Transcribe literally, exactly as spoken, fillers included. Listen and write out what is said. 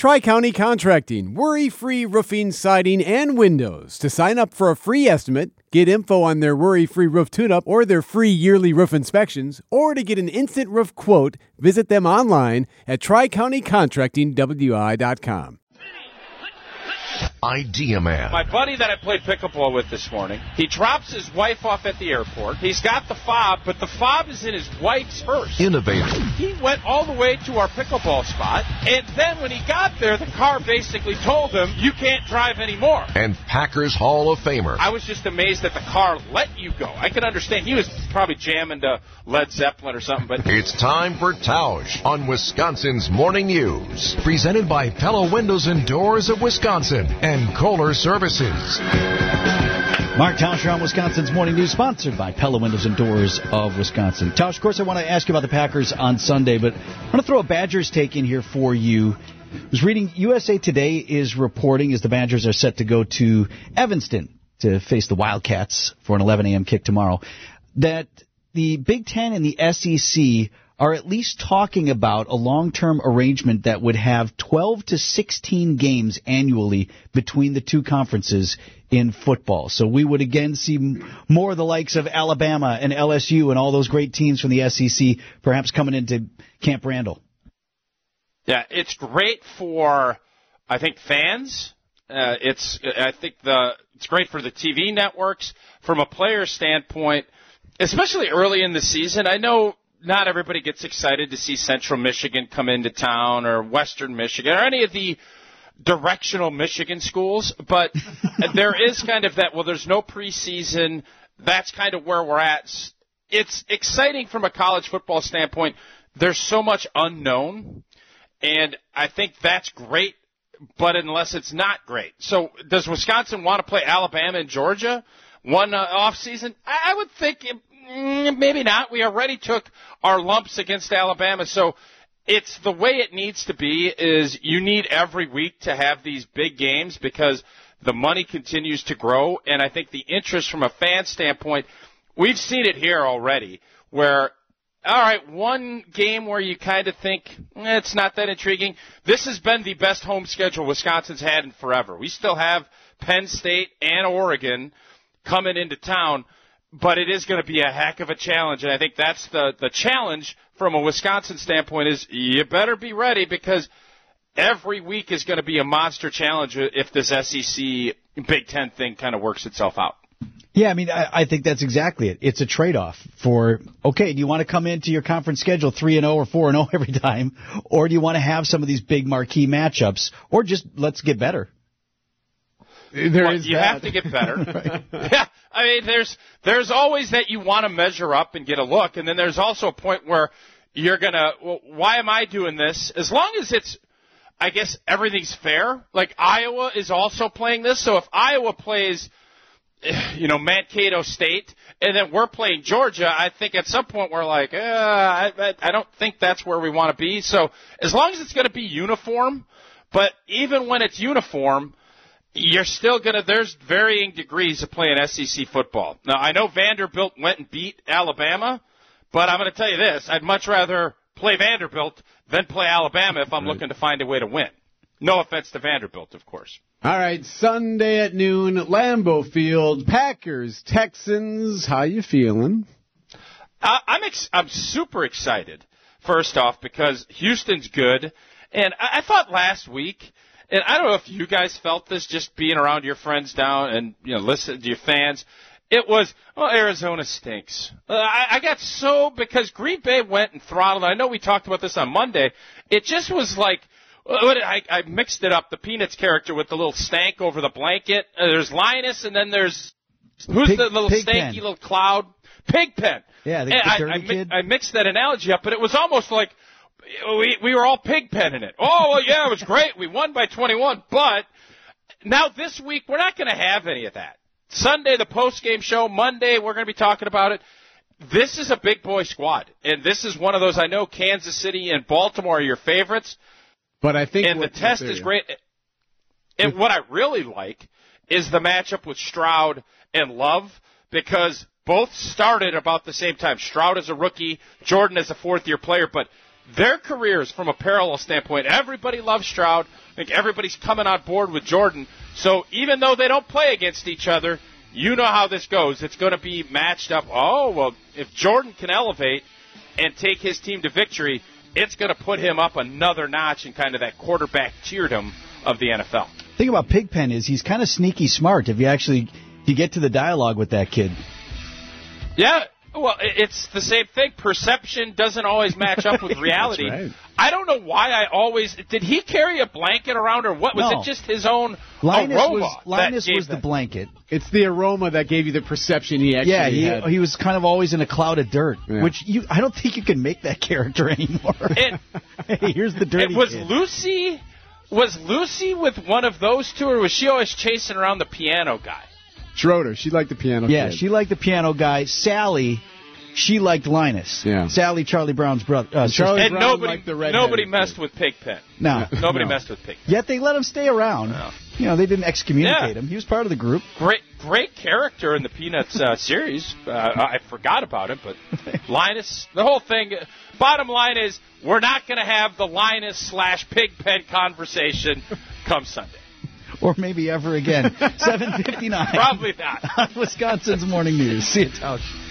Tri-County Contracting, worry-free roofing, siding, and windows. To sign up for a free estimate, get info on their worry-free roof tune-up or their free yearly roof inspections, or to get an instant roof quote, visit them online at tri county contracting w i dot com. Idea Man. My buddy that I played pickleball with this morning, he drops his wife off at the airport. He's got the fob, but the fob is in his wife's purse. Innovative. He went all the way to our pickleball spot, and then when he got there, the car basically told him, you can't drive anymore. And Packers Hall of Famer. I was just amazed that the car let you go. I can understand. He was probably jamming to Led Zeppelin or something, but... It's time for Tausch on Wisconsin's Morning News. Presented by Pella Windows and Doors of Wisconsin and Kohler Services. Mark Tausch on Wisconsin's Morning News, sponsored by Pella Windows and Doors of Wisconsin. Tausch, of course, I want to ask you about the Packers on Sunday, but I want to throw a Badgers take in here for you. I was reading U S A Today is reporting as the Badgers are set to go to Evanston to face the Wildcats for an eleven a.m. kick tomorrow, that the Big Ten and the S E C are at least talking about a long-term arrangement that would have twelve to sixteen games annually between the two conferences in football. So we would again see more of the likes of Alabama and L S U and all those great teams from the S E C perhaps coming into Camp Randall. Yeah, it's great for, I think, fans. Uh, it's, I think the it's great for the T V networks. From a player standpoint, especially early in the season, I know not everybody gets excited to see Central Michigan come into town or Western Michigan or any of the directional Michigan schools, but there is kind of that, well, there's no preseason. That's kind of where we're at. It's exciting from a college football standpoint. There's so much unknown, and I think that's great, but unless it's not great. So does Wisconsin want to play Alabama and Georgia one uh, off season? I, I would think it, maybe not. We already took our lumps against Alabama, so it's the way it needs to be. Is you need every week to have these big games because the money continues to grow, and I think the interest from a fan standpoint, we've seen it here already, where, all right, one game where you kind of think eh, it's not that intriguing. This has been the best home schedule Wisconsin's had in forever. We still have Penn State and Oregon coming into town, but it is going to be a heck of a challenge, and I think that's the, the challenge from a Wisconsin standpoint is you better be ready because every week is going to be a monster challenge if this S E C Big Ten thing kind of works itself out. Yeah, I mean, I, I think that's exactly it. It's a trade-off for, okay, do you want to come into your conference schedule three and oh or four and oh every time, or do you want to have some of these big marquee matchups, or just let's get better? There well, is you that. have to get better. Right. Yeah, I mean, there's there's always that you want to measure up and get a look, and then there's also a point where you're gonna. Well, why am I doing this? As long as it's, I guess everything's fair. Like Iowa is also playing this, so if Iowa plays, you know, Mankato State, and then we're playing Georgia, I think at some point we're like, uh, I, I, I don't think that's where we want to be. So as long as it's going to be uniform, but even when it's uniform, you're still going to, there's varying degrees of playing S E C football. Now, I know Vanderbilt went and beat Alabama, but I'm going to tell you this, I'd much rather play Vanderbilt than play Alabama if I'm right. looking to find a way to win. No offense to Vanderbilt, of course. All right, Sunday at noon, Lambeau Field, Packers, Texans. How you feeling? Uh, I'm ex- I'm super excited, first off, because Houston's good. And I, I thought last week, and I don't know if you guys felt this just being around your friends down and, you know, listen to your fans. It was, oh, Arizona stinks. Uh, I, I got so, because Green Bay went and throttled. I know we talked about this on Monday. It just was like, I, I mixed it up, the Peanuts character with the little stank over the blanket. Uh, there's Linus, and then there's, who's Pig, the little stanky pen. little cloud? Pigpen. Yeah, the, the I, dirty I, kid. I mixed that analogy up, but it was almost like we, we were all Pigpen in it. Oh, well, yeah, it was great. We won by twenty-one, but now this week we're not going to have any of that. Sunday, the post-game show. Monday, we're going to be talking about it. This is a big boy squad, and this is one of those, I know Kansas City and Baltimore are your favorites. But I think and the test is great. And what I really like is the matchup with Stroud and Love, because both started about the same time. Stroud as a rookie, Jordan as a fourth-year player, but their careers from a parallel standpoint. Everybody loves Stroud. I think everybody's coming on board with Jordan. So even though they don't play against each other, you know how this goes. It's going to be matched up. Oh, well, if Jordan can elevate and take his team to victory, it's going to put him up another notch in kind of that quarterback tierdom of the N F L. The thing about Pigpen is he's kind of sneaky smart if you actually if you get to the dialogue with that kid. Yeah, well, it's the same thing. Perception doesn't always match up with reality. That's right. I don't know why I always... Did he carry a blanket around, or what? Was No. it just his own Linus aroma? was, that Linus gave was the that? blanket. It's the aroma that gave you the perception he actually Yeah, he, had. he was kind of always in a cloud of dirt, Yeah. which you I don't think you can make that character anymore. It, Hey, here's the dirty it was kid. Lucy... Was Lucy with one of those two, or was she always chasing around the piano guy? Schroeder, she liked the piano Yeah, kid. she liked the piano guy. Sally, she liked Linus. Yeah. Sally, Charlie Brown's brother. Uh, Charlie And Brown nobody, liked the redheaded nobody kid. messed with Pigpen. No, Nobody no. messed with Pigpen. Yet they let him stay around. No. You know, they didn't excommunicate Yeah. him. He was part of the group. Great, great character in the Peanuts uh, series. Uh, I forgot about it, but Linus, the whole thing. Bottom line is, we're not going to have the Linus slash Pigpen conversation come Sunday. Or maybe ever again. seven fifty-nine. Probably not. On Wisconsin's Morning News. See you, Tausch.